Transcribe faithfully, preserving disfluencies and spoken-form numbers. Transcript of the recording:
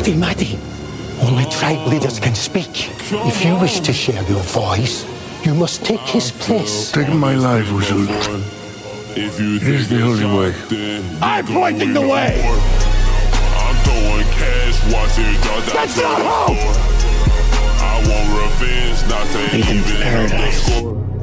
Mahdi, only tribe leaders can speak. If you wish to share your voice, you must take his place. Take my life, Usul. It is the only way. I'm pointing the way! I'm throwing cash, watch it drop down. That's not hope! I want revenge, not to Eden's even paradise. underscore.